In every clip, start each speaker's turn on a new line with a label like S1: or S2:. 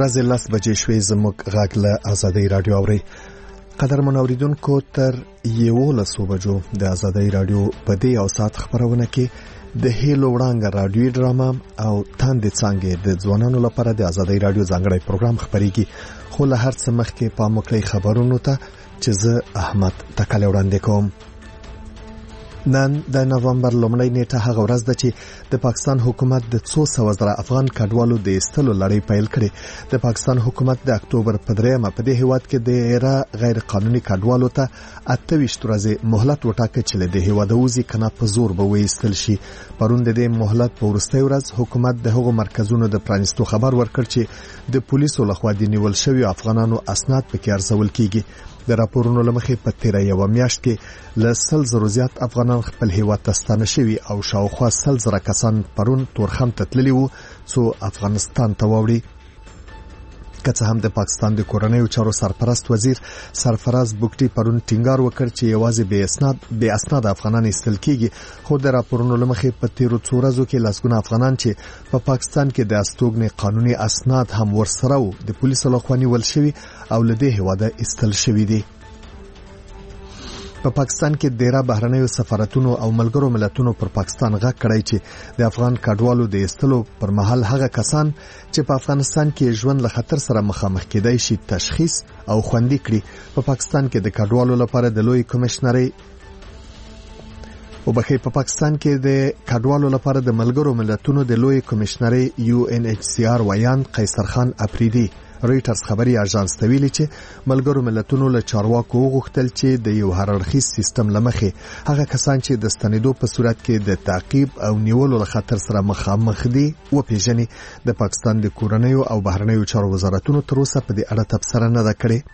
S1: ورځې 10 بجې شوې. زموږ غږ له آزادۍ رادیو اوري. قدرمن اوریدونکو تر 11 بجو د آزادۍ رادیو په دې او سات خبرونه کې د هیلو وړاندې رادیو ډراما او تاندې څنګه د ځوانانو لپاره د آزادۍ رادیو ځانګړی پروګرام خبريږي. خو له هر څه مخکې پام وکړئ خبرونو ته چې زه احمد تکل وړاندې کوم. نن د نومبر لومړۍ نیټه هغه ورځ ده چې د پاکستان حکومت د 200,000 افغان کډوالو د ایستلو لړۍ پیل کړې. د پاکستان حکومت د اکتوبر په 3مه په دې هیواد کې د غیر قانوني کډوالو ته 28 ورځې مهلت وټاکه چې له هیواد وځي کنه په زور به وایستل شي. پرون د دې مهلت په وروستۍ ورځ حکومت د هغو مرکزونو د پرانیستو خبر ورکړ چې د پولیسو لخوا د نیول شوی افغانانو اسناد پکې ارزول کیږي. د راپورونو لمخې په 13 میاشت کې له 100,000 زیات افغانان خپل هیواد ته ستانه شوي او شاوخوا 100,000 کسان پرون تورخم ته تللي وو څو افغانستان ته واوړي. که څه هم د پاکستان د کورنیو چارو سرپرست وزیر سرفراز بوکټي پرون ټینګار وکړ چې یوازې بې اسناد افغانان ایستل کیږي، خو د راپورونو لمخې په تیرو څو ورځو کې لسګونه افغانان چې په پاکستان کې د استوګنې قانوني اسناد هم ورسره وو د پولیسو لخوا نیول شوي او له دې هیواده ایستل شوي دي. په پاکستان کې ډیره بهرنیو سفارتونو او ملګرو ملتونو پر پاکستان غږ کړی چې د افغان کډوالو د ایستلو پر مهال هغه کسان چې په افغانستان کې ژوند له خطر سره مخامخ کېدای شي تشخیص او خوندي کړي. په پاکستان کې د کډوالو لپاره د لوی کمشنري په پاکستان کې د کډوالو لپاره د ملګرو ملتونو د لوی کمشنري UNHCR ویان قیصر خان اپریدي رويټرز خبري اژانس ته ویلي چې ملګرو ملتونو له چارواکو غوښتل چې د یو هررخیز سیستم لمخې هغه کسان چې د ستنېدو په صورت کې د تعقیب او نیولو له خطر سره مخامخ دي وپیژني. د پاکستان د کورنیو او بهرنیو چارو وزارتونو تر اوسه په دې اړه تبصره نه ده کړې.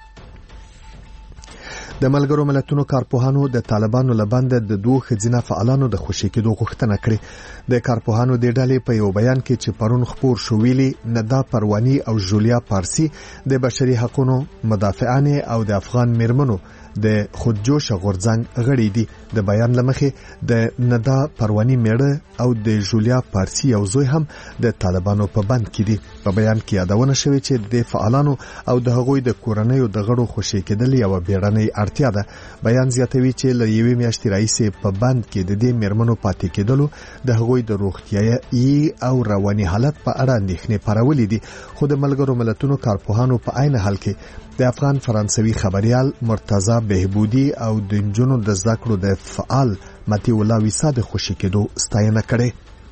S1: د ملګرو ملتونو کارپوهانو د طالبانو لبند د دوه خزینه فعالانو د خوشی کېدو غوښتنه کړې. د کارپوهانو د ډلې په یو بیان کې چې پرون خبر شو ویلي ندا پروانی او جولیا پارسی د بشري حقوقو مدافعان او د افغان میرمنو د خودجوش غورځنګ غړي دي. د بیان لمخې د ندا پروانی میړه او د جولیا پارسی یو زوی هم د طالبانو په بند کې دي. په بیان کې یادونه شوې چې د فعالانو او د هغوی د کورنیو د غړو خوشی کېدل یو بیړنۍ اړتیا ده. بیان زیاتوي چې له یوې میاشتې راهیسې په بند کې د دې میرمنو پاتې کېدلو د هغوی د روغتیايي او رواني حالت په اړه اندېښنې پارولې دي. خو د ملګرو ملتونو کارپوهانو په عین حال کې د افغان فرانسوي خبريال مرتضی بهبودي او د جنونو د ذکرو د فعال متي الله ویسا د خوشی کېدو ستاینه کړې.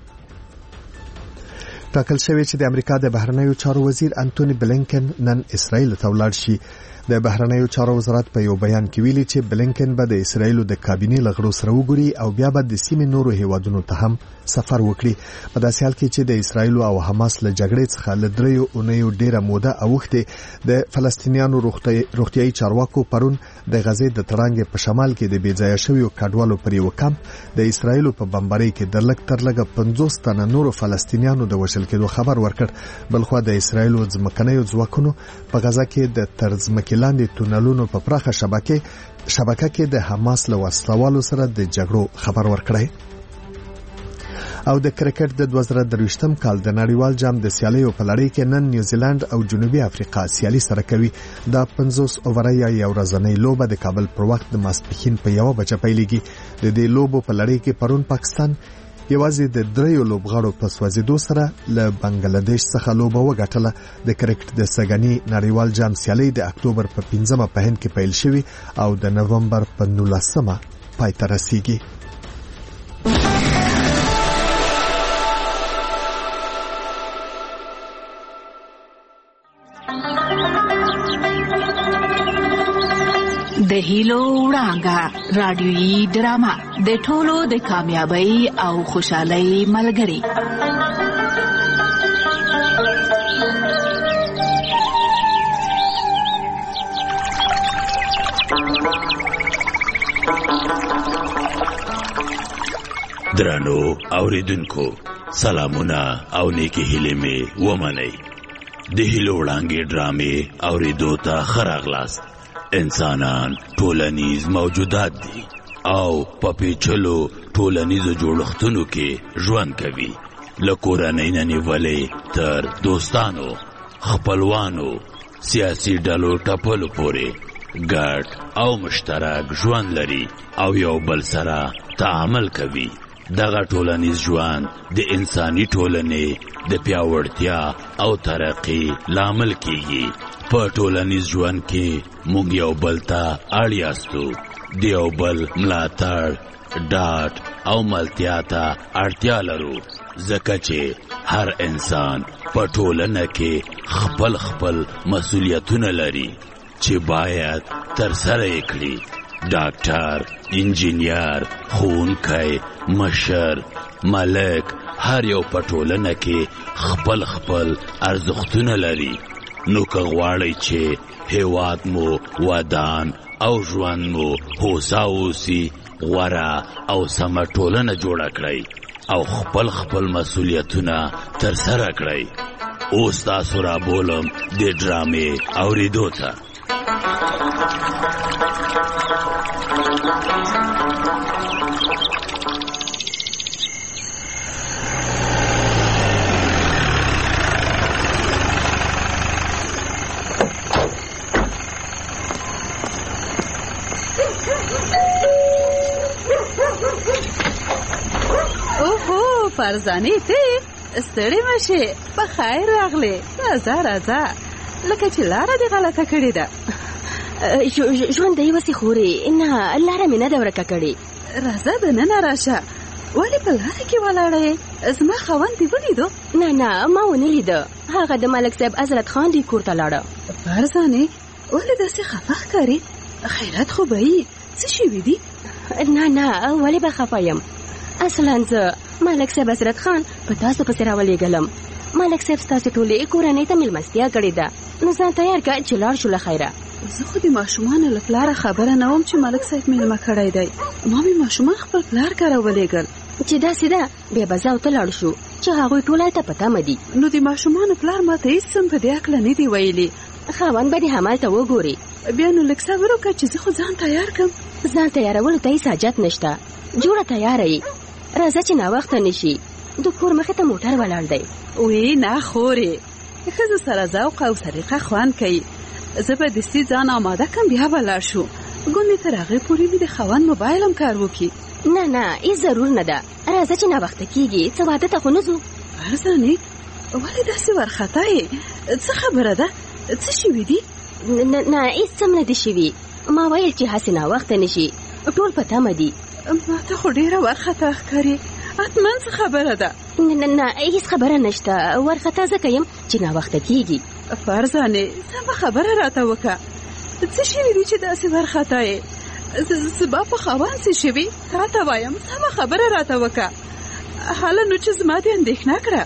S1: ټاکل شوی چې د امریکا د بهرنیو چارو وزیر انټونی بلینکن نن اسرائیل ته ولاړ شي. د بهرنیو چارو وزارت په یو بیان کې ویلي چې بلینکن به د اسرائیل د کابینې لغړو سره وګوري او بیا به د سیمې نورو هیوادونو ته هم سفر وکړي. په داسې حال کې چې د اسرائیل او حماس له جګړې څخه له 3 اونیو ډیره موده اوښته د فلسطینیانو روغتیايي چارواکو پرون د غزې د ترانګ په شمال کې د بیځایه شویو کډوالو پر یو کمپ د اسرائیل په بمبارۍ کې د لک تر لګه 50 تنه نورو فلسطینیانو د وژل کېدو خبر ورکړ. بلخو د اسرائیل ځمکنیو ځواکونو په غزا کې د ترځمکې لاندې تونلونو په پراخه شبکه کې د حماس له وسلوالو سره د جګړو خبر ورکړی. او د کرکټ د 2023م کال د نړیوال جام د سیالیو په لړۍ کې نن نیوزیلند او جنوبي افریقا سیالي سره کوي. دا 50 اوورۍ یو ورځنۍ لوبه د کابل پر وخت د ماسپښین په 1 بجه پیلېږي. د دې لوبو په لړۍ کې پرون پاکستان یوازې د 3 لوبغاړو په سوځېدو سره له بنگلاديش څخه لوبه وګټله. د کرکټ د سګنی نړیوال جام سیالي د اکتوبر په 15مه په هند کې پیل شوی او د نومبر په 19مه پای ته رسیږي.
S2: د هیلو وړانګه رادیويي ډرامه د ټولو د کامیابی او خوشحالۍ ملګری.
S3: درانو اوریدونکو سلامونه او نیکی هیلې می ومنئ. د هیلو وړانګې ډرامې اوریدو ته خراغلاست. انسانان ټولنیز موجودات دي او په پیچلو ټولنیزو جوړښتونو کې ژوند کوي. له کورنۍ نه نیولې تر دوستانو خپلوانو سیاسي ډلو ټپلو پورې ګډ او مشترک ژوند لري او یو بل سره تعامل کوي. دغه ټولنیز ژوند د انساني ټولنې د پیاوړتیا او ترقی لامل کیږي. په ټولنیز ژوند کې موږ یو بل ته اړ یاستو. د یو بل ملاتړ، ډاډ او ملتیا ته اړتیا لرو، ځکه چې هر انسان په ټولنه کې خپل خپل مسؤلیتونه لري چې باید ترسره یې کړي. ډاکټر، انجینیر، ښوونکی، مشر، ملک، هر یو په ټولنه کې خپل خپل ارزښتونه لري. نو که غواړئ چې هېواد مو ودان او ژوند مو هوسا اوسي، غوره او سمه ټولنه جوړه کړئ او خپل خپل مسؤلیتونه ترسره کړئ. اوس تاسو رابولم د ډرامې اورېدو ته.
S4: اوهو فرزانې ته ستړې مشه، په خیر راغلې. راځه راځه، لکه چې لاره دې غلطه کړې ده.
S5: ژوند دی وسې خورې، نه لاره مې نه ده ورکه کړې.
S4: راځه دننه راشه. ولې په لاره کې ولاړې؟ زما خاوند دې ولیدو؟
S5: نه ما ونه لیده. هغه د ملک صاحب حضرت خان دې کور ته لاړه.
S4: فرزانې ولې داسې خفه ښکارې؟ خیرات خو به یې څه شوي دي؟
S5: نه ولې به خفه یم؟ اصلا زه ملک صاحب حضرت خان په تاسو پسې راولېږلم. ملک صاحب ستاسو ټولې کورنۍ ته مېلمستیا کړې ده، نو ځان تیار کړه چې لاړ شو له خیره.
S4: زه خو د ماشومانو له پلاره خبره نه وم چې ملک صاحب مېلمه کړی دی. ما مې ماشومان خپل پلار کره ولېږل.
S5: چې داسې ده بیا به زه او ته لاړ شو چې هغوی ټوله ته په تمه دي.
S4: نو د ماشومانو پلار ما ته هېڅ څه په دې هکله نه دي ویلي.
S5: خاوند به دې همالته وګوري.
S4: بیا نو لږ صبر وکړه چې زه خو ځان تیار کړم.
S5: ځان تیارولو ته هېڅ حاجت نشته، جوړه تیاره یې. راځه چې ناوخته نشي، د کور مخې ته موټر ولاړ دی.
S4: وی نه خورې، ښځو سره ذوق او سلیقه خوند کوي. زه به دستي ځان آماده کړم، بیا به لاړ شو. ګوندې تر هغې پورې مې د خاوند موبایل هم کار وکړي.
S5: نه هېڅ ضرور نه ده. راځه چې ناوخته کېږي، څه واده ته خو نه ځو.
S4: فرزانې ولې داسې وارخطا یې؟ څه خبره ده؟ څه شوي دي؟
S5: نه هېڅ څه نه دي شوي. ما ویل چې هسې ناوخته نشي، ټول په تمه دي.
S4: ما ته خو ډېره وارخطا ښکاري. حتما څه خبره ده؟
S5: نه هېڅ خبره نشته. وارخطا ځکه یم چې ناوخته کېږي.
S4: فرزانې سمه خبره راته وکړه. څه شوي دي چې داسې وارخطا یې؟ زما په خاوند څه شوي؟ تا ته وایم سمه خبره راته وکړه. حاله نو چې زما دې اندېښنه کړه.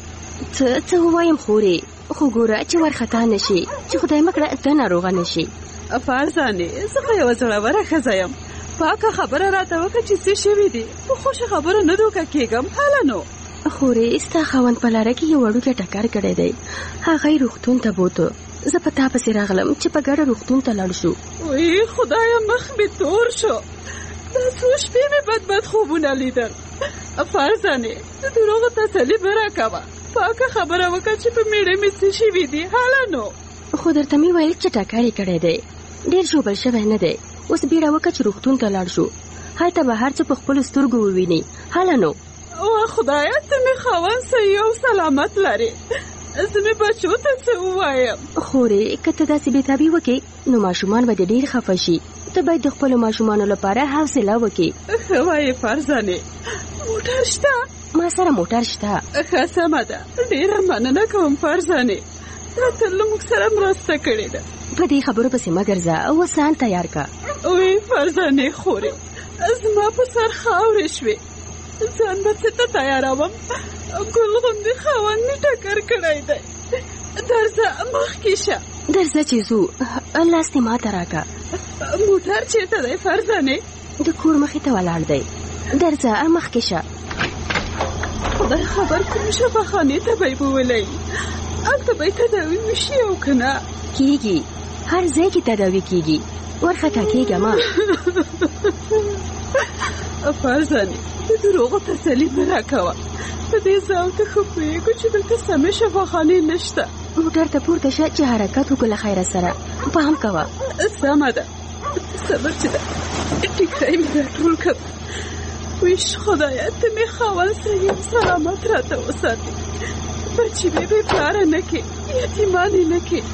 S5: څه ووایم خورې، خو ګوره چې وارخطا نشي، چې خدای مه کړه ته ناروغه نشي.
S4: فرزانې زه خو یوه زړوره ښځه یم، پاکه خبره راته وکړه چې څه شوي دي. په خوښه خبره نه دوکه کېږم. حاله نو
S5: خورې ستا خاوند په لاره کې یو وړوکی ټکر کړی دی، هغه یې روغتون ته بوته. زه په تا پسې راغلم چې په ګډه روغتون ته لاړ شو.
S4: وی خدایا مخ مې تور شو. دا څو شپې مې بد خوبونه لیدل. فرزانې د دروغو تسلي به راکوه، پاکه خبره وکړه چې په میړه مې څه شوي دي. حاله نو
S5: خو درته مې ویل چې ټکر یې کړی دی، ډېر ژوبل شوی نه دی. اوس بیړه وکړه چې روغتون ته لاړ شو، هلته به هر څه په خپلو سترګو وویني. حاله نو
S4: خدایا ته مې خاوند صحیح او سلامت لرې. زه مې بچو ته څه ووایم؟
S5: خورې که ته داسې بېتابي وکړې نو ماشومان به دې ډېر خفه شي. ته باید د خپلو ماشومانو لپاره حوصله وکړې.
S4: ښه وایې فرزانې. موټر شته؟
S5: ما سره موټر شته.
S4: ښه سمه ده، ډېره مننه کوم فرزانې، تا تل له موږ سره مرسته کړې ده.
S5: په دې خبرو پسې مه ګرځه، اوس ځان تیار کړه.
S4: وی فرزانې خورې زما په سر خاورې شوې، ځان به څه ته تیاروم؟ ګل غوندې خاوند مې ټکر کړی دی. درځه مخکې شه.
S5: درځه چې ځو، لاس دې ما ته راکړه.
S4: موټر چېرته دی فرزانې؟
S5: د کور مخې ته ولاړ دی. درځه مخکې شه.
S4: خدای خبر کوم شفاخانې ته به یې بولی، هلته به یې تداوي وشي او که نه؟
S5: کېږي، هر ځای کې تداوي کېږي، وارخطا کېږه مه.
S4: فرزانې د دروغو تسلي مه راکوه. په دې ځای ته ښه پوهېږو چې دلته سمې شفاخانې نشته.
S5: موټر ته پورته شه چې حرکت وکړو له خیره سره. پام کوه.
S4: سمه ده. صبر چې ده. ټیکسي مې راټول کړ. ویش خدایا ته مې خاوند صحیح سلامت راته وساتې. بچی مې بې پلاره نه کې، یتیمانې نه کې.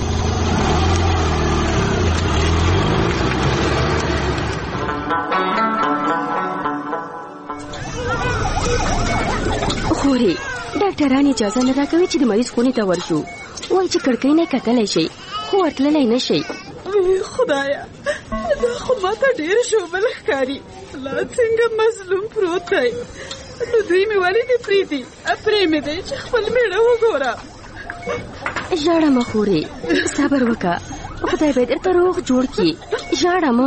S5: خورې ډاکټران اجازه نه راکوي چې د مریض خونې ته ورشو. وایي چې کړکۍ نه کتلی شي خو ورتللی نه شي.
S4: خدایا دا خو ماته ډېر ژوبل ښکاري. لا څنګه مظلوم پروت دی. نو دوی مې ولې دې پرېږدي؟ پرې مې دی چې خپل مېړه وګوره.
S5: ژاړه مه خورې، صبر وکړه. خدای به درته روغ جوړ کړي. ژاړه مه.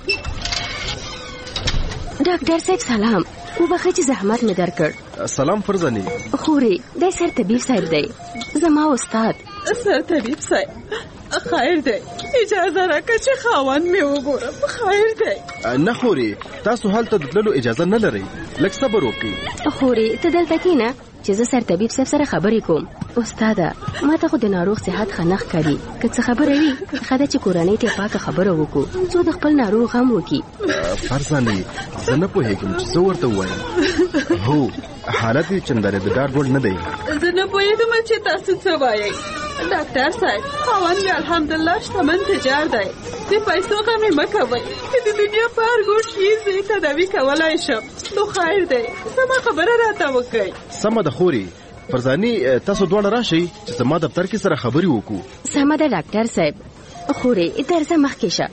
S5: ډاکټر صاحب سلام. وبخئ چې زحمت مې درکړ.
S6: سلام فرزانې.
S5: خورې دی سر طبیب صاحب دی، زما استاد.
S4: سر طبیب صاحب خیر دی، اجازه راکړه چې خاوند مې وګورم. خیر دی.
S6: نه خورې تاسو هلته د تللو اجازه نه لرئ. لږ صبر وکړئ.
S5: خورې ته دلته کښېنه چې زه سر طبیب صاحب سره خبرې کوم. استاده ما ته خو د ناروغ صحت ښه نه ښکاري. که څه خبره وي ښه ده چې کورنۍ ته پاکه خبره وکړو څو د خپل ناروغ غم وکړي.
S6: فرزانې زه نه پوهېږم چې څه ورته ووایم. هو حالت یې چندانې د ډاډ وړ نه دی.
S4: زه نه پوهېږم چې تاسو څه وایئ. ډاکټر صاحب خاوند مې الحمدلله شتمن تجار دی. د پیسو غم یې مه کوئ. که د دنیا په هر ګوټ کې زه یې تداوي کولی شم نو خیر دی. سمه خبره راته وکړئ.
S6: سمه ده خورې. فرزانې تاسو دواړه راشئ چې زما دفتر کې سره خبرې وکړو.
S5: سمه ده ډاکټر صاحب. خورې درځه مخکې شه.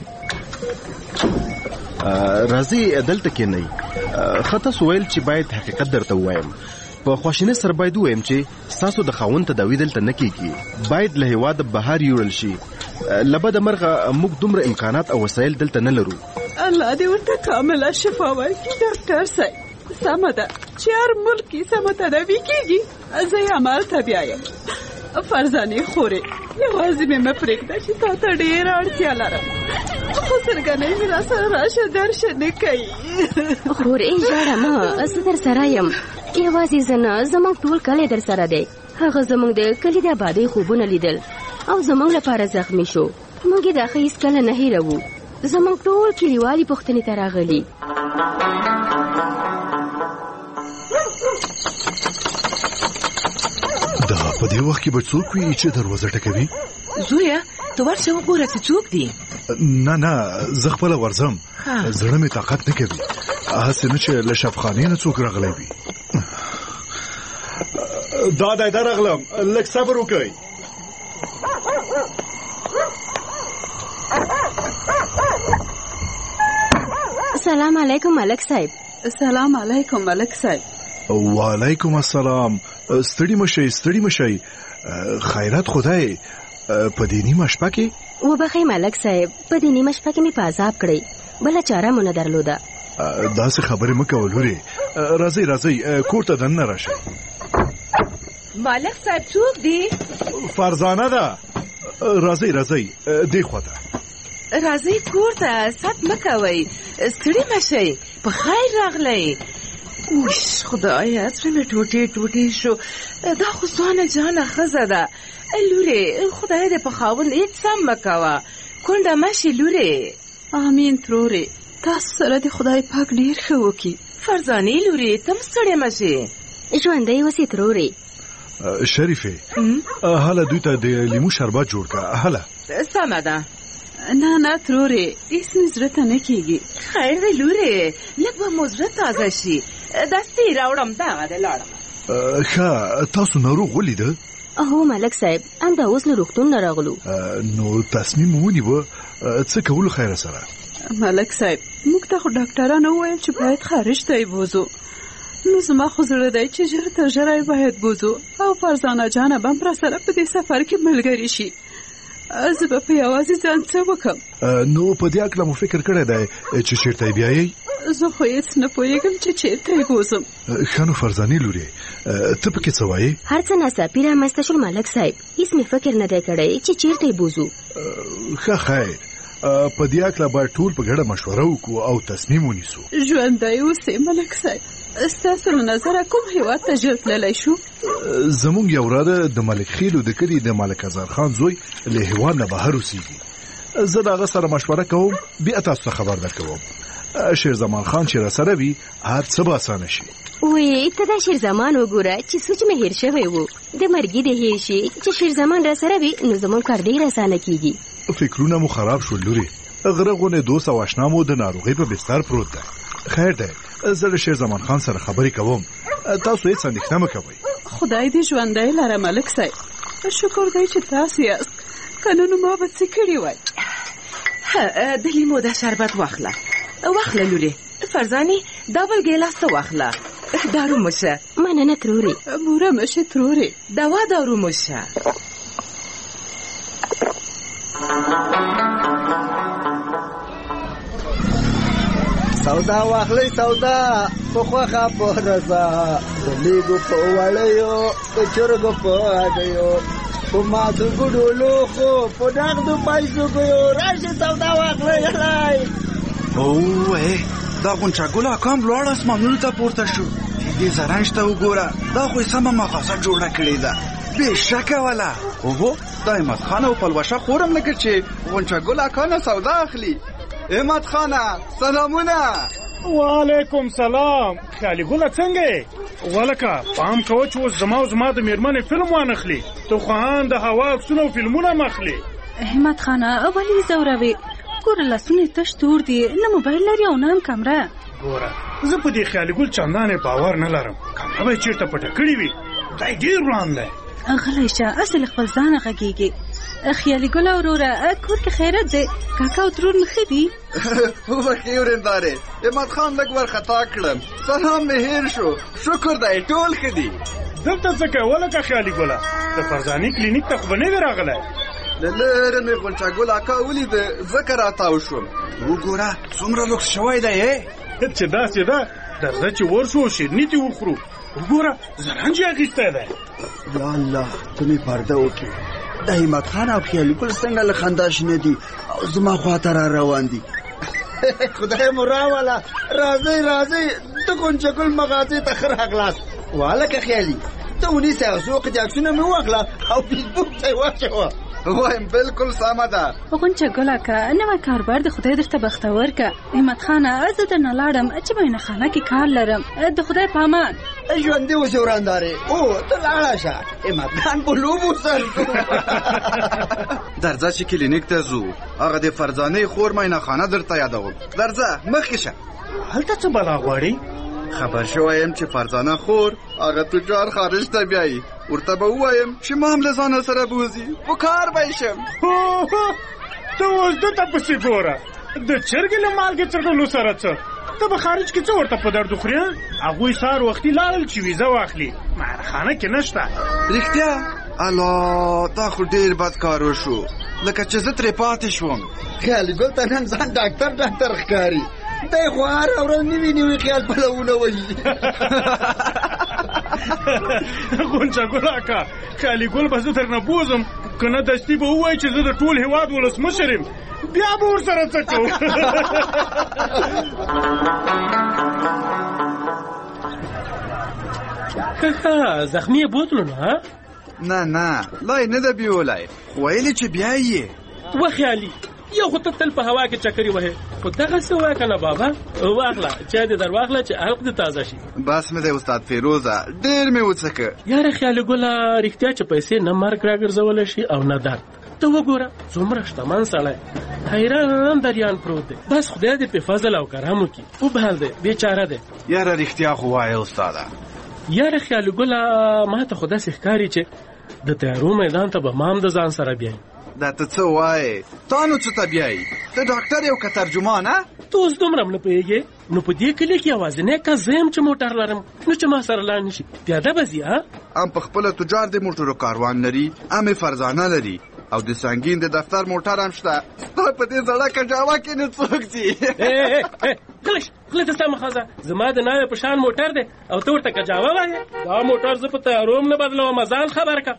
S6: راځئ دلته کښېنئ. ښه تاسو ویل چې باید حقیقت درته ووایم. په خواشینۍ سره باید ووایم چې ستاسو د خاوند تداوي دلته نه کېږي. باید له هېواده بهر یوړل شي. له بده مرغه موږ دومره امکانات او وسایل دلته نه لرو.
S4: الله دې ورته کامله شفا ورکړي ډاکټر صاحب. سمه ده چې هر ملک کې سمه تداوي کېږي. زه یې همالته بیایم. فرزانې خورې یوازې مې مه پرېږده چې تا ته ډېره اړتیا لرم. خو سرګنۍ مې را سره راشه درشه نه کوي.
S5: خورې ژاړه مه، زه در سره یم. یوازې زه نه زموږ ټول کلی در سره دی. هغه زموږ د کلي د آبادۍ خوبونه لیدل او زموږ لپاره زخمی شو. موږ یې دا ښه هېڅکله نه هېروو. زموږ ټول کلیوالي پوښتنې ته راغلي.
S7: دا په دې وخت کې به څوک وي چې دروازه ټکوي؟
S8: زویا ته ورشه وګوره چې څوک دی.
S7: نه زه خپله ورځم. زړه مې طاقت نه کوي. هسې نه چې له شفخانې نه څوک راغلی وي. دا راغلم. لږ صبر وکړئ.
S5: سلام علیکم ملک صاحب.
S4: سلام علیکم ملک صاحب.
S7: وعلیکم السلام. ستړي مشئ. خیرات خدای په دې نیمه شپه کې؟
S5: وبخئ ملک صاحب، په دې نیمه شپه کې مې په عذاب کړی. بله چاره مو نه درلوده.
S7: داسې خبرې مه کوه لورې. راځئ کور ته دننه راشئ.
S8: ملک صاحب څوک دی؟
S7: فرزانه ده. راځئ دې خواته.
S8: راځئ کور ته. ست مه کوئ. ستړي مشئ. په خیر راغلی. اوش خدایا زړه مې ټوټې شو. دا خو ځوانه جانه ښځه ده. لورې خدای دې په خاوند هېڅ سم مه کوه. کونډه مه شي لورې.
S4: امین ترورې. تاسو سره د خدای پاک ډېر ښه وکړي.
S8: فرزانې لورې ته هم ستړې مه شي.
S5: ژوندی اوسې ترورې.
S7: شریفې هله دوی ته د لیمو شربت جوړ کړه. هله
S8: سمه ده.
S4: نه ترورې هېڅ مې زړه ته نه کېږي.
S8: خیر دی لورې لږ به مو زړه تازه شي. دستې راوړم دغه د لاړم.
S7: ښه تاسو ناروغ ولیده؟
S5: هو ملک صاحب همدا اوس له روغتون نه راغلو.
S7: نو تصمیم ونیوه څه کولو خیره سره؟
S4: ملک صاحب موږ ته خو ډاکټرانو وویل چې باید خارج ته یې بوځو. نو زما خو زړه دی چې ژر تر ژره یې باید بوځو او فرزانه جانه به هم را سره په دې سفر کې ملګري شي. زه به په یوازې ځان څه وکړم؟
S7: نو په دې هکله مو فکر کړی دی چې چېرته یې بیایئ؟
S4: زه خو هېڅ نه پوهېږم چې چېرته یې بوځم.
S7: ښه نو فرزانې لورې ته پکې څه وایې؟
S5: هر څه ناڅاپي رامنځته شول ملک صاحب. هېڅ مې فکر نه دی کړی چې چېرته یې بوځو.
S7: ښه خیر په دې هکله باید ټول په ګډه مشوره وکړو او تصمیم ونیسو.
S4: ژوندی اوسې ملک صاحب. ستاسو له نظره کوم هیواد ته ژر تللی شو؟
S7: زمونږ یو وراده د ملک خیلو د کلي د ملک ازار خان زوی له هیواد نه بهر اوسېږي. زه د هغه سره مشوره کوم، بیا تاسو ته خبر درکوم. شیر زمان خان چې را سره وي هر څه به اسانه شي.
S5: وی ته دا شیر زمان وګوره چې سوچ مې هیر شوی و. د مرګي د هیر شي چې شیر زمان را سره وي نو زمون کار ډیر اسانه کیږي.
S7: فکرونه مو خراب شول لوري. غرغونه دوست او آشنا مو د ناروغي په بستر پروت ده. خیر ده، زه د شیر زمان خان سره خبرې کوم. تاسو هیڅ اندېښنه مه کوئ.
S4: خدای دې ژوندی لره ملک صاحب. شکر دی چې تاسو یاست، کنه نو ما به څه کړي وای.
S8: د لیمو د شربت واخله لوري. فرزانې دا بل ګیلاس ته واخله. دارو مشه.
S5: مننه تروري.
S4: بوره مشه تروري.
S8: دوا دارو مشه.
S9: سودا واخلې سودا په خوخه په رضا د لیګو په وړیو د چرګو په اډیو په ما د ګډو لوخو په دغدو پیسو ګو راشي سودا واخلې هلای.
S10: اوه دا غونچا ګل کام لوړ اسمانونو ته پورته شو. دې زرنج ته وګوره، دا خو سمه مغازه جوړه کړې ده. بېشکه والا. اوهو دا احمد خان او پلوشه خورم لکه چې غونچا ګل کانه سودا اخلي. احمد خانه سلامونه.
S11: وعلیکم سلام. خیالي ګله څنګه ولکه پام کوه چې اوس زما د میرمنې فلم وانخلي. تو خان د هوا عکسونه او فلمونه مخلي.
S4: احمد خانه ولې زوروي؟ ګوره لاسونه تش تور دي، نه موبایل لري او نه هم کمره.
S11: ګوره زه په دې خیالي ګل چندانې باور نه لرم. کمره به چېرته پټه کړې وي. دی ډېر روان دی.
S4: غلی شه، اصل خپل ځانه غږېږي. خیالي ګله وروره کور کې خیرت دی؟ کاکا او ترور مې ښه دي؟
S10: وبخښې ورېندارې، احمد خان لږ ورخطا کړم. سلام مې هېر شو. شکر دی ټول ښه دي.
S11: دلته څه کوې ولکه خیالي ګله؟ د فرزانې کلینیک ته خو به نه وې راغلی؟
S10: له لرې مې غونچا ګل اکا ولیده، ځکه راتاو شوم. وګوره څومره لوکس شوی دی.
S11: چې داسې ده درځه چې ورشو شیرني دې وخورو. وګوره زرنج یې اخیستی دی.
S9: یا الله ته مې پرده وکړې. د همت خان او خیالي ګل څنګه له خندا شنه دي او زما خواته را روان دي. خدای مو راوله. راځئ د غونچا ګل مغازې ته ښه راغلاست. والکه خیالي ته ونیسئ او څو عکسونه مې واخله او فیسبوک ته یې واچوه.
S10: وایم بالکل سمه ده.
S4: غونچا ګله که نوی کاربار د خدای درته بختور که. احمد خانه زه درنه لاړم چې مینه خانه کې کار لرم. د خدای په امان.
S9: ژوندي اوسې ورندارې. او ته لاړه شه، احمد خان په لوبو سر.
S10: درځه چې کلینیک ته ځو. هغه د فرزانې خور مینه خانه درته یادوم. درځه مخکې شه.
S11: هلته څه بلا غواړي؟
S10: خبر شوی یم چې فرزانه خور هغه تجار خارج ته بیایي. ورته به ووایم چې ما هم له ځانه سره بوځي، په کار به یې شم.
S11: ته اوس ده ته پسې ګوره، د چرګې له مالګې څرګلو سره څه؟ ته به خارج کې څه ورته په درد وخوري؟ هغوی سهار وختي لاړل چې ویزه واخلي. مهرخانه کې نشته.
S10: رښتیا؟ الله دا خو ډېر بد کار وشو، لکه چې زه ترې پاتې شوم.
S9: خیالي ګل ته نن ځان ډاکټر ښکاري. دی خو هره ورځ نوي خیال پلونه وهي.
S11: غونچا ګل اکا خیالي ګل به زه درنه بوځم، که نه دستي به ووایي چې زه د ټول هېواد ولسمشر یم، بیا به ورسره څه کوو.
S12: زخمی یې بوتلو نه؟
S10: نه لا یې نه ده بیولی، خو ویلې چې بیا یې
S12: وخیالي یو خو ته تل په هوا کې چکرې وهې، خو دغسې ووایه که نه بابا. واخله چای دې در واخله چې حلق دې تازه شي.
S10: بس مې دی استاد فیروزه، ډېر مې وڅکه.
S12: یاره خیالي ګله رښتیا چې پیسې نه مرګ راګرځولی شي او نه درد. ته وګوره څومره شتمن سړی، حیران دریان پروت دی. بس خدای دې په فضل او کرم وکړي. وبهل دی بیچاره دی.
S10: یاره رښتیا خو وایه استاده.
S12: یاره خیالي ګله ما ته خو داسې ښکاري چې د تیارو میدان ته به ما هم د ځان سره بیایي.
S10: دا ته څه وایې؟ تا نو څه ته بیایي؟ ته ډاکټر یو که ترجمان؟
S12: ته اوس دومره هم نه پوهېږې؟ نو په دې کلي کې یوازینی کس زه یم چې موټر لرم، نو چې ما سره لاړ نه شي پیاده به ځي.
S10: ام په خپله تجار د موټرو کاروان لري، ام یې فرزانه لري او د سنګین د دفتر موټر هم شته. ستا په دې زړه کجاوه کې نه څوک ځي. غلی ته ستا مخازه، زما د ناوې په شان موټر دی او ته ورته کجاوه وایې؟ دا موټر زه په تیارو هم نه بدلوم، ځان خبر که.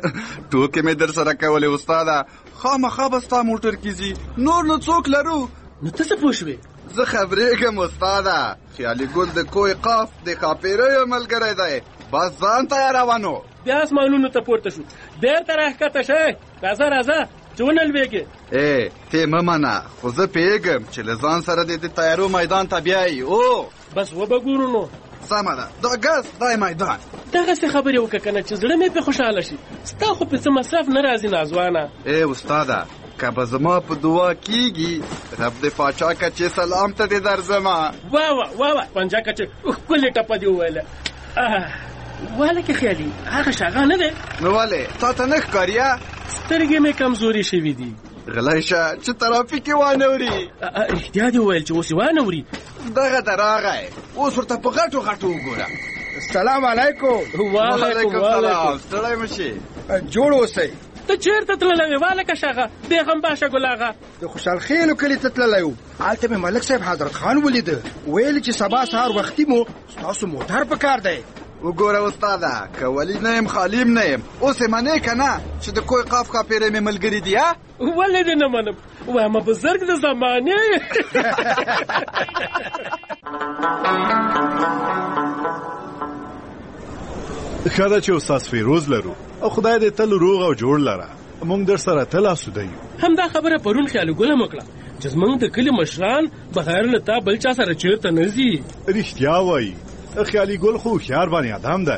S10: ټوکې مې در سره کولې استاده، خامخا به ستا موټر کې ځي، نور نو څوک لرو؟
S12: نو ته څه پوه شوې؟
S10: زه خبرېږم استاده، خیالي ګل د کوی قاف د ښاپېریو ملګری دی. بس ځان تیاروه نو.
S12: بیا اسمانونو ته پورته شو. بیرته راښکته شئ. راځه چې ونلوېږې.
S10: ته مه منه، خو زه پوهېږم چې له ځان سره د تیارو میدان ته بیایي.
S12: بس وبه ګورو نو.
S10: سمه ده، دا ګز دی میدان.
S12: دغسې خبرې وکړه که نه چې زړه مې پې خوشحاله شي. ستا خو پې څه مصرف نه راځي نازوانه.
S10: استاده، که به زما په دعا کېږي، رب د پاچا کچې سلام ته دې درځمه.
S12: واه پنجا کچې ښکلې ټپه دې وویله. واله کې خیالي هغه شاغه نه دی.
S10: نو ولې تا ته نه ښکاري؟
S12: سترګې مې کمزوري شوي دي.
S10: غلی شه چې ترافیک یې وانه وري.
S12: رښتیا دې وویل چې اوس یې وانه وري.
S10: دغه ته راغی، اوس ورته په غټو وګوره.
S13: السلام علیکم.
S10: وعلیکم السلام. ستړی مه شي،
S13: جوړ اوسئ.
S12: ته چېرته تللی وې والکه شاغه بیغم باشه ګلاغه؟
S13: د خوشحال خیلو کلي ته تللی و. هلته مې ملک صاحب حضرت خان ولیده، ویل چې سبا سهار وختي مو ستاسو موټر په کار دی.
S10: وګوره استاده، که ولی نه یم خالیم نه یم، اوس یې منې که نه چې د کوی قاف ښاپېری مې ملګري دي؟
S12: ولې دې نه منم؟ وایم بزرګ د زمانې.
S7: ښه ده چې استاد فیروز لرو او خدای دې تل روغ او جوړ لره. موږ در سره تل اسوده یو.
S12: همدا خبره پرون خیالي ګله وکړه چې زموږ د کلي مشران بغیر له تا بل چا سره چېرته نه ځي.
S7: رښتیا وایي، خیالي ګل خو هوښیار باندې ادم دی.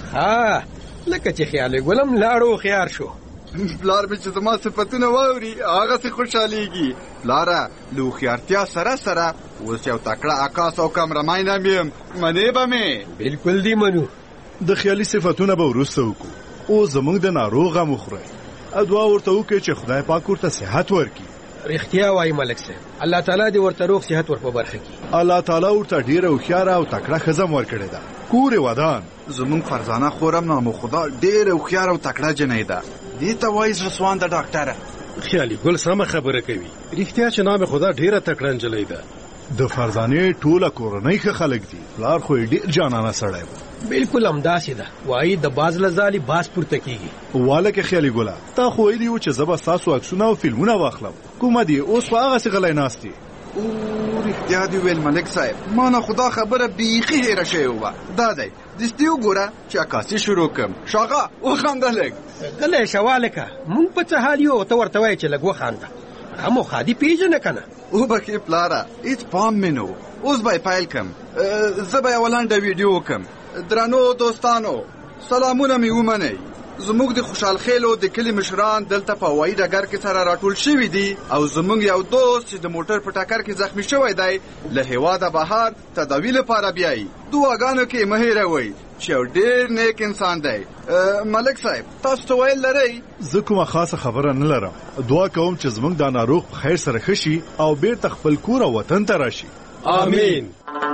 S13: لکه چې خیالي ګل هم لاړو هوښیار شو.
S10: پلار مې چې زما صفتونه واوري هغسې خوشحالیږي. پلاره، له هوښیارتیا سره سره اوس یو تکړه عکاس او کمرمین هم یم. منې به مې؟
S13: بلکل دې منو.
S7: د خیالي صفتونه به وروسته وکړو. اوس زموږ د ناروغ غم وخورئ. دعا ورته وکړئ چې خدای پاک ورته صحت ورکړي.
S13: رښتیا وایي ملک صاحب، الله تعالی دې ورته روغ صحت ور په برخه کړي.
S7: الله تعالی ورته ډېره هوښیاره او تکړه ښځه ورکړې ده. کور یې ودان.
S10: زموږ فرزانه خورم نامو خدا ډېره هوښیاره او تکړه جنۍ ده. دې ته وایي زړه سوانده ډاکټره.
S14: خیالي ګل سمه خبره کوي. رښتیا چې نام خدا ډېره تکړه نجلۍ ده.
S7: د فرزانې ټوله کورنۍ ښه خلک دي. پلار خو یې ډېر جانانه سړی و.
S13: بلکل همداسې ده. وایي د باز له ځالې باز پورته کېږي.
S7: والکه خیالي ګله، تا خو ویلي و چې زه به ستاسو عکسونه او فلمونه واخلم. کومه دي اوس خو هغسې غلی ناست دي.
S10: رښتیا دې ویل ملک صاحب، ما نه خدا خبره بیخي هېره شوې وه. دا دی دستي وګوره چې عکاسي شروع کړم. شاغه وخانده لږ.
S13: غلی شه والکه، موږ په څه حال یو او ته ورته وایې چې لږ وخانده. هم خادي پیژنه که نه؟
S10: وبخې پلاره، هېڅ پام مې نه و. اوس به یې پیل کړم. زه به یوه لنډه ویډیو وکړم. درنو دوستانو، سلامونه مې ومنئ. زموږ د خوشحال خیلو د کلي مشران دلته په هوایي ډګر کې سره راټول شوي دي او زموږ یو دوست چې د موټر په ټکر کې زخمی شوی دی له هېواده بهر تداوي لپاره بیایي. دعاګانو کې مه هېروئ چې یو ډېر نیک انسان دی. ملک صاحب، تاسو څه ویل لرئ؟
S7: زه کومه خاصه خبره نه لرم. دعا کوم چې زموږ دا ناروغ په خیر سره ښه شي او بیرته خپل کور او وطن ته راشي.
S14: آمین.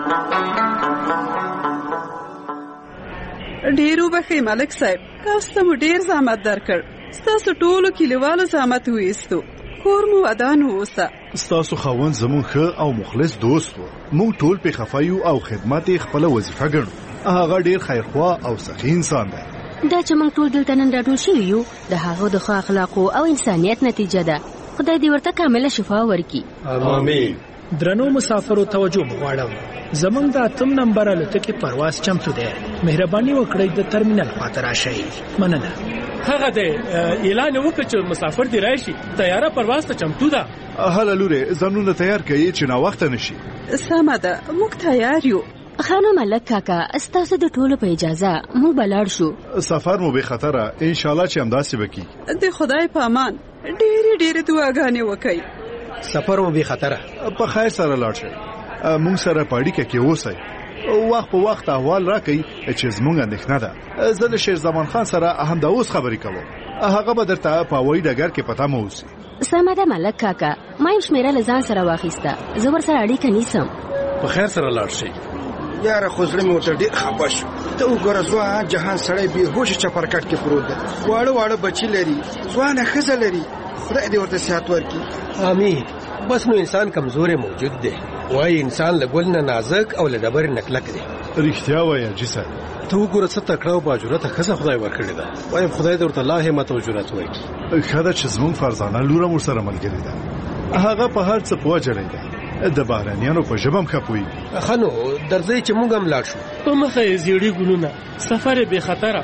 S4: ډېر وبخئ ملک صاحب، تاسو ته مو ډېر زحمت درکړ. ستاسو ټولو کلیوالو زحمت وایستو. کور مو ودان اوسه.
S7: ستاسو خاوند زموږ ښه او مخلص دوست و. موږ ټول پې خفه یو او خدمت یې خپله وظیفه ګڼو. هغه ډېر خیرخوا او سخي انسان دی.
S5: دا چې موږ ټول دلته نن راټول شوي یو د هغه د ښه اخلاقو او انسانیت نتیجه ده. خدای دې ورته کامله شفا ورکړي.
S14: آمین.
S15: درنو مسافرو توجه غواړم. زمونږ د 8 نمبر الوتکې پرواز چمتو دی. مهرباني وکړئ د ترمینل خواته راشئ. مننه.
S12: هغه دی اعلان وکړ چې مسافر دې راشي. طیاره پرواز ته چمتو ده.
S7: هله لورې، ځانونه تیار کړئ چې ناوخته نشي.
S4: سمه ده، موږ تیار یو.
S5: خانو ملک کاکا، ستاسو د ټولو په اجازه موږ به لاړ شو.
S7: سفر مو بې خطره، انشاءالله چې همداسې به کېږي.
S4: د خدای په امان ډېرې دعاګانې وکړئ.
S13: سفر مو بې خطره.
S7: په خیر سره لاړ شئ. موږ سره په اړیکه کې اوسئ. وخت په وخت احوال راکئ چې زموږ اندېښنه ده. زه د شیر زمان خان سره همدا اوس خبرې کوم. هغه به درته په هوایي ډګر کې پته مو اوسي.
S5: سمه ده ملک کاکا، ما یو شمېره له ځان سره واخیسته. زه ورسره اړیکه نیسم.
S14: په خیر سره لاړ شئ.
S13: یاره خو زړه مې ورته ډېر خفه شو. ته وګوره ځوان جهان سړی بېهوشه چپرکټ کې پروت دی. واړه بچي لري، ځوانه ښځه لري. خدای دې ورته صحت ورکړي.
S16: آمین. بس نو انسان کمزورې موجود دی. وایي انسان له ګل نه نازک او له ډبرې نه کلک دی.
S7: رښتیا وایي حاجي صاحب.
S14: ته وګوره څه تکړه او باجرته ښځه خدای ورکړې ده. وایم خدای دې ورته لا همت او جرأت ورکړي.
S7: ښه ده چې زموږ فرزانه لور هم ورسره ملګرې ده. هغه په هر څه پوه جړی دی د بهرانیانو په ژبه هم ښه پوهېږي.
S16: ښه نو درځئ چې موږ هم لاړ شو.
S12: په مخه یې زیړي ګلونه، سفر یې بې خطره.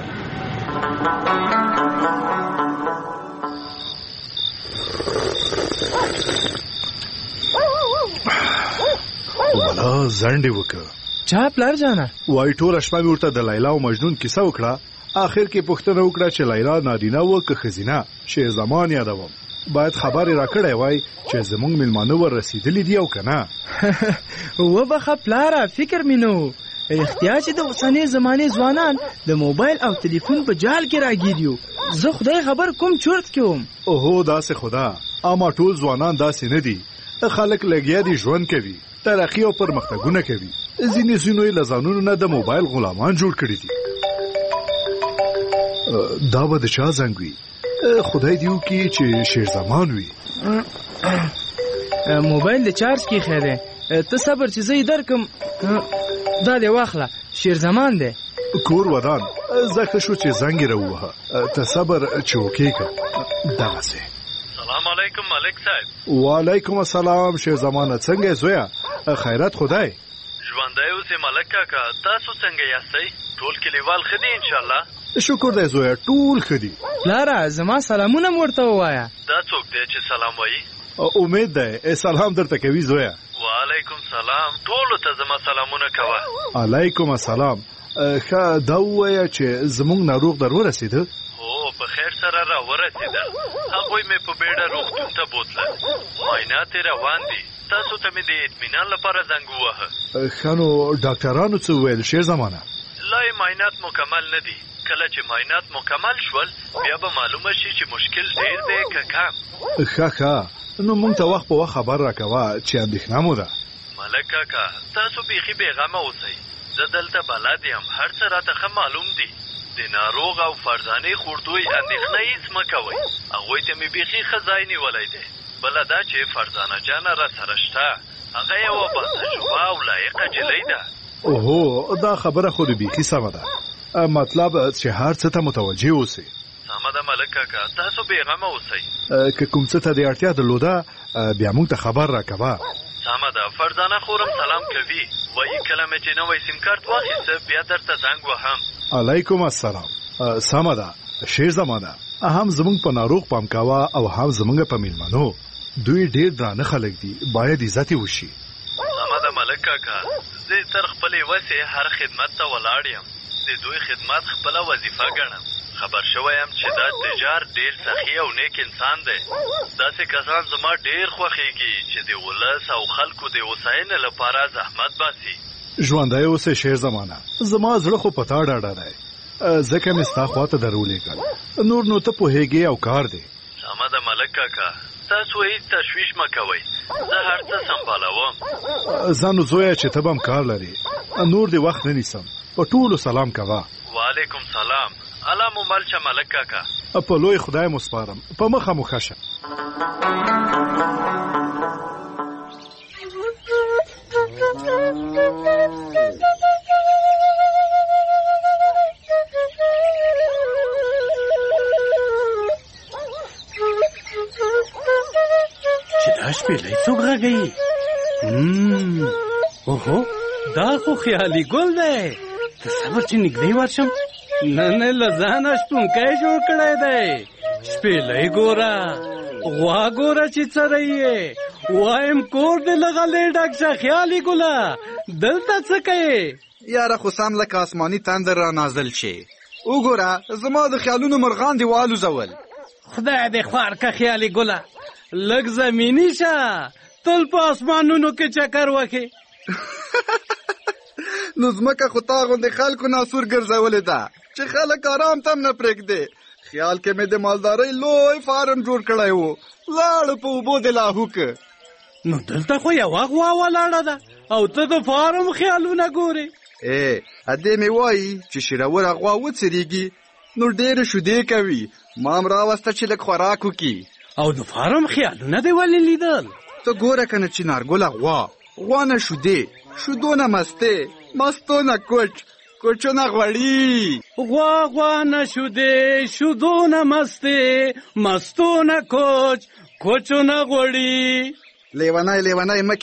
S7: ولا ځنډې وکړه.
S15: چا پلار جانه؟
S7: وایي ټوله شپه مې ورته د لیلا او مجنون کیسه وکړه. آخر کې پوښتنه وکړه چې لیلا نارینه وه که ښځینه. شیر زمان یادوم. باید خبر را کړی وای چې زمونږ مېلمانه ور رسېدلي دي او که نه.
S15: وبخه پلاره، فکر مې نه و. اختیار چې د اوسنۍ زمانې ځوانان د موبایل او تلیفون په جال کې راګیر یو. زه خدای خبر کوم چورت کې وم.
S7: اوهو داسې خدا، اما ټول ځوانان داسې نه دي. خلک لګیا دي ژوند کوي، ترقي او پرمختګونه کوي. ځینې ځینو یې له ځانونو نه د موبایل غلامان جوړ کړي دي. دا به د چا زنګ وي؟ خدای دې وکړي چې شیر زمان وي.
S15: موبایل د چارج کې خیره. ته صبر چې زه یې درکم. دا دې واخله، شیر زمان دی.
S7: کور ودان زکه شو چې زنګ یې راووهه. ته صبر چې وکړې. دغسې.
S17: سلام علیکم ملک صاحب.
S7: وعلیکم السلام شیر زمانه. څنګه زویا؟ خیرات خدای.
S17: ژوندی اوسې ملک کاکا، تاسو څنګه یاستئ؟ ټول کلیوال ښه دي انشاءالله؟
S7: شکر دی زویا، ټول ښه دي.
S15: پلاره زما سلامونه مو ورته ووایه.
S17: دا څوک دی چې سلام وایي؟
S7: امید دی سلام درته کوي زویا.
S17: وعلیکم سلام، ټولو ته زما سلامونه کوه.
S7: علیکم السلام. ښه دا ووایه چې زمونږ ناروغ در ورسېده؟
S17: هو په خیر سره را ورسېدل. هغوی مې په بیړه روغتون ته بوتلل. معاینات یې روان دي. تاسو ته مې د اطمینان لپاره زنګ ووهه.
S7: ښه نو ډاکټرانو څه وویل شیر زمانه؟
S17: لا یې معاینات مکمل نه دي. کله چې معاینات مکمل شول بیا به معلومه شي چې مشکل ډېر دی که کم.
S7: ښه نو موږ ته وخت په وخت خبر راکوه چې اندېښنه مو ده.
S17: ملک کاکا تاسو بیخي بېغمه اوسئ. زه دلته بلد یم، هر څه راته ښه معلوم دي. د ناروغ او فرزانې خوردوی اندېښنه هېڅ مه کوئ. هغوی ته مې بیخي ښه ځای نیولی دی. بله دا چې فرزانه جانه را سره شته، هغه یوه باتجربه او لایقه جلۍ ده.
S7: اوهو دا خبره خو د بیخي سمه ده. مطلب چې هر څه ته متوجه اوسئ.
S17: سمه ده ملک کاکا، تاسو بېغمه اوسئ.
S7: که کوم څه ته د اړتیا درلوده بیا موږ ته خبر راکوه.
S17: سمه ده. فرزانه خورم سلام کوي. وایي کله مې چې نوی سیم کارت واخیسته بیا درته زنګ وهم.
S7: علیکم السلام. سمه ده شیر زمانه. هم زمونږ په ناروغ پام کوه او هم زمونږ په میلمنو. دوی ډېر درانه خلک دي، باید عزت یې وشي.
S17: سمه ده ملک کاکا، زه تر خپلې وسې هر خدمت ته ولاړ یم. د دوی خدمت خپله وظیفه ګڼم. خبر شوی یم چې دا تجار ډېر سخي او نیک انسان دی. داسې کسان زما ډېر خوښېږي چې د ولس او خلکو د هوساینې لپاره زحمت باسي.
S7: ژوندی اوسې شیر زمانه. زما زړه خو په تا ډاډه دی، ځکه مې ستا خواته در ولېږل. نور نو ته پوهېږې او کار دی.
S17: سمه ده ملک کاکا، تاسو هېڅ تشویش مه کوئ. زه هر څه سمبالوم.
S7: ځه نو زویه چې ته به هم کار لرې. نور دې وخت نه نیسم. په ټولو سلام کوه.
S17: وعلیکم سلام. الله مو مل شه ملک کاکا.
S7: په لوی خدای مو سپارم. په مخه مو ښه شه.
S12: چې دا شپېلۍ څوک غږوي؟ اوهو دا خو خیالي ګل دی. ته صبر چې نږدې ورشم. نه له ځانه شپونکی جوړ کړی دی. شپېلۍ ګوره، غوا ګوره چې څرې یې. وایم کور دې له غلې ډک شه خیالي ګله. دلته څه کوې؟
S10: یاره خو سم لکه آسماني تندر را نازل شي. وګوره زما د خیالونو مرغان دې والوزول.
S12: خدای دې خوار که خیالي ګله. لږ زمیني شه، تل په اسمانونو کې چکر وکې.
S10: نو ځمکه خو تا غوندې خلکو ناسور ګرځولې ده چې خلک آرام تم نه پرېږدي. خیال کې مې د مالدارۍ لوی فارم جوړ کړی و، لاړ په اوبو د لاهوک.
S12: نو دلته خو یوه غوا ولاړه ده او ته د فارم خیالونه ګورې.
S10: ادې مې وایي چې شیروره غوا وڅریږي نو ډېرې شیدې کوي. ما هم راوسته چې لږ خوراک وکړي.
S12: او د فارم خیالونه دې ولې لیدل؟
S10: ته ګوره که نه چنارګله غوا نه شیدې، شیدو نه مستې، مستو نه کوچ، کوچو نه غوړي.
S12: غوا نه شیدې، شیدو نه مستې، مستو نه کوچ،
S3: کوچو نه غوړي
S10: لیونای مه